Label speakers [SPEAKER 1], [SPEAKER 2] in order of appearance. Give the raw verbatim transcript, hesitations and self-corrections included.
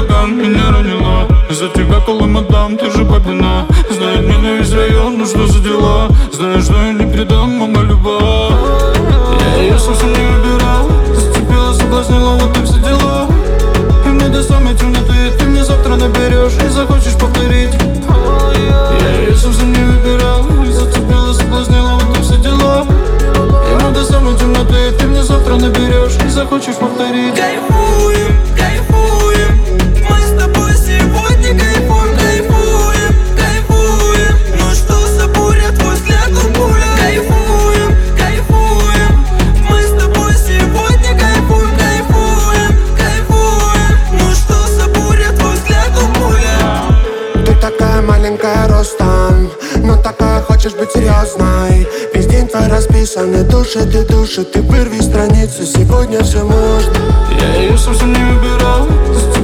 [SPEAKER 1] ураган меня ранила. Из-за тебя мадам, ты же бабина. Знает меня весь район, ну что за дела? Знаешь, что я не предам, мама любовь. Я ее совсем не выбирал. Зацепила, соблазнила, вот и все дела. И мне до самой темноты ты мне завтра наберешь и захочешь повторить. Я ее совсем не выбирал. Зацепила, соблазнила, вот и все дела. И мне до самой темноты ты мне завтра наберешь и захочешь повторить.
[SPEAKER 2] Кайфуем, кайфуем, мы с тобой сегодня кайфуем, кайфуем, кайфуем. Ну что за буря, твой взгляд у пуля. Кайфуем, кайфуем, мы с тобой сегодня кайфуем, кайфуем, кайфуем. Ну что за буря, твой взгляд у пуля.
[SPEAKER 3] Ты такая маленькая ростом, но такая хочешь быть серьезной. Весь день твой расписанный, души ты души. Ты вырви страницу, сегодня все можно.
[SPEAKER 1] Я ее совсем не выбирал.